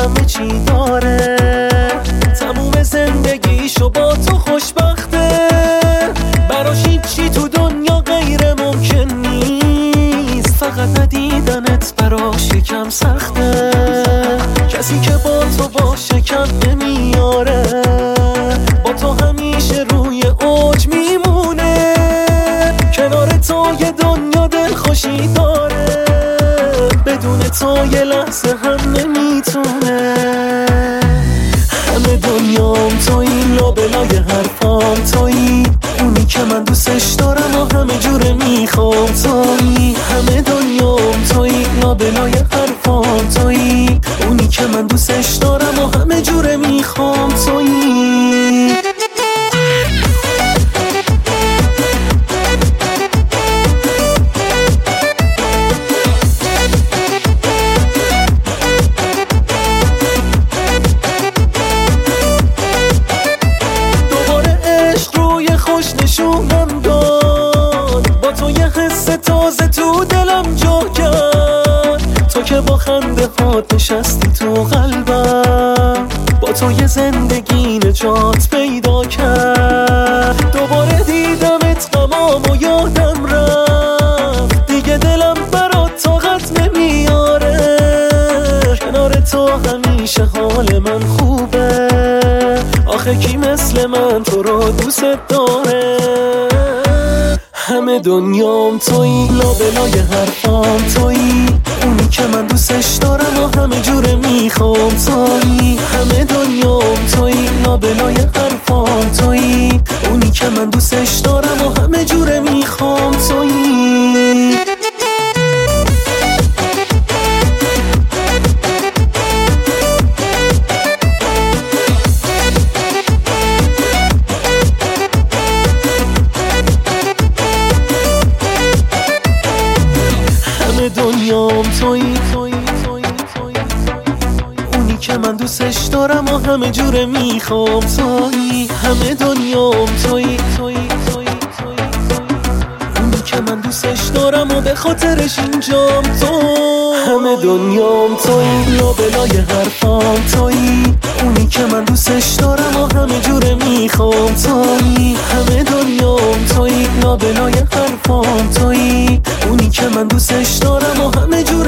همه چی داره، تموم زندگیشو با تو خوشبخته، براش هیچی تو دنیا غیر ممکن نیست، فقط ندیدنت براش یکم سخته، کسی که با تو باشه کم نمیاره، با تو همیشه روی اوج میمونه، کنار تو یه دنیا دلخوشی داره، بدون تو یه لحظه هم نمیتونه. همه دنیام تویی، لابلای حرفام تویی، اونی که من دوستش دارم و همه جوره میخوام تویی، همه دنیام تویی، لابلای حرفام تویی، اونی که من دوستش دارم و همه جوره میخوام تویی. نشونم داد، با تو یه حس تازه تو دلم جا کرد، تو که با خنده هات نشستی تو قلبم، با تو یه زندگی نجات پیدا کرد، دوباره دیدمت غمام و یادم رفت، دیگه دلم برات طاقت نمیاره، کنار تو همیشه حال من خوبه، آخه کی مثل من تو رو دوست داره. همه دنیام تویی، لابلای حرفام تویی، اونی که من دوستش دارم و همه جوره میخوام تویی، همه دنیام تویی، لابلای حرفام تویی، اونی که من دوستش دارم و همه جوره میخوام تویی. دنیام تویی، اونی که من دوستش دارم و همه جوره میخوام تویی، همه دنیام تویی، اونی که من دوستش دارم و به خاطرش اینجام تو، همه دنیام تویی، لابلای حرفام تویی، اونی که من دوستش دارم و همه جوره میخوام تویی، همه دنیام تویی، لابلای حرفام تویی، اونی که من دوستش دارم و همه جوره